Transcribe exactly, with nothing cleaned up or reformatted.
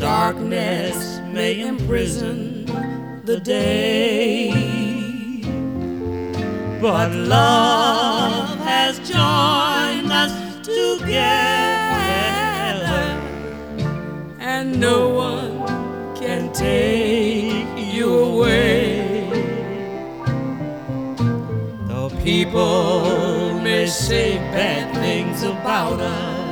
darkness may imprison the day, but love has joined us together, and no one can take you away. The people may say bad things about us,